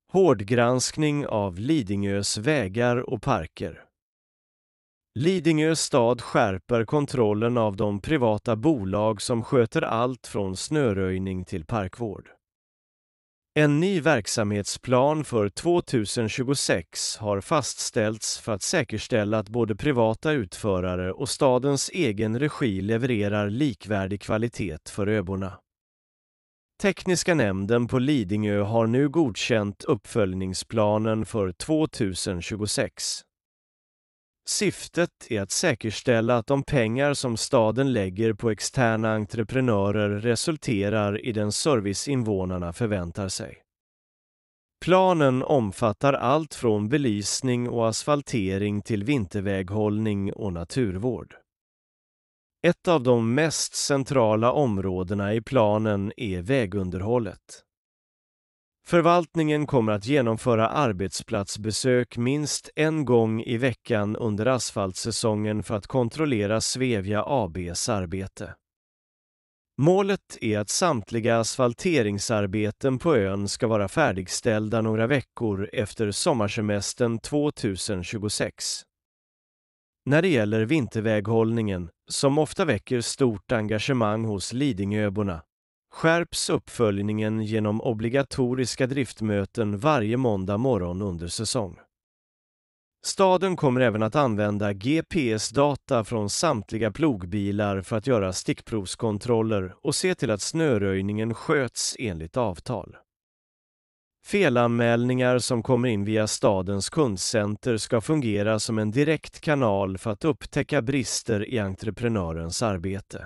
Hårdgranskning av Lidingös vägar och parker. Lidingö stad skärper kontrollen av de privata bolag som sköter allt från snöröjning till parkvård. En ny verksamhetsplan för 2026 har fastställts för att säkerställa att både privata utförare och stadens egen regi levererar likvärdig kvalitet för öborna. Tekniska nämnden på Lidingö har nu godkänt uppföljningsplanen för 2026. Syftet är att säkerställa att de pengar som staden lägger på externa entreprenörer resulterar i den service invånarna förväntar sig. Planen omfattar allt från belysning och asfaltering till vinterväghållning och naturvård. Ett av de mest centrala områdena i planen är vägunderhållet. Förvaltningen kommer att genomföra arbetsplatsbesök minst en gång i veckan under asfaltsäsongen för att kontrollera Svevia AB:s arbete. Målet är att samtliga asfalteringsarbeten på ön ska vara färdigställda några veckor efter sommarsemestern 2026. När det gäller vinterväghållningen, som ofta väcker stort engagemang hos Lidingöborna, skärps uppföljningen genom obligatoriska driftmöten varje måndag morgon under säsong. Staden kommer även att använda GPS-data från samtliga plogbilar för att göra stickprovskontroller och se till att snöröjningen sköts enligt avtal. Felanmälningar som kommer in via stadens kundcenter ska fungera som en direkt kanal för att upptäcka brister i entreprenörens arbete.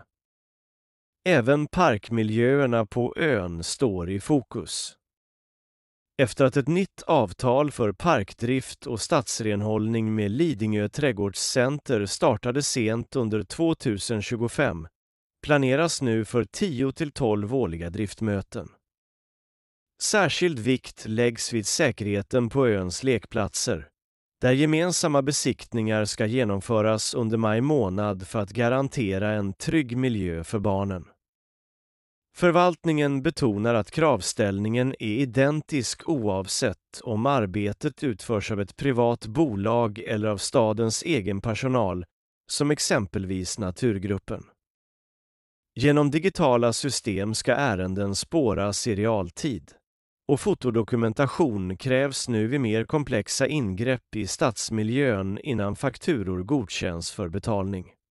Även parkmiljöerna på ön står i fokus. Efter att ett nytt avtal för parkdrift och stadsrenhållning med Lidingö trädgårdscenter startade sent under 2025 planeras nu för 10-12 årliga driftmöten. Särskild vikt läggs vid säkerheten på öns lekplatser, där gemensamma besiktningar ska genomföras under maj månad för att garantera en trygg miljö för barnen. Förvaltningen betonar att kravställningen är identisk oavsett om arbetet utförs av ett privat bolag eller av stadens egen personal, som exempelvis Naturgruppen. Genom digitala system ska ärenden spåras i realtid. Och fotodokumentation krävs nu vid mer komplexa ingrepp i stadsmiljön innan fakturor godkänns för betalning.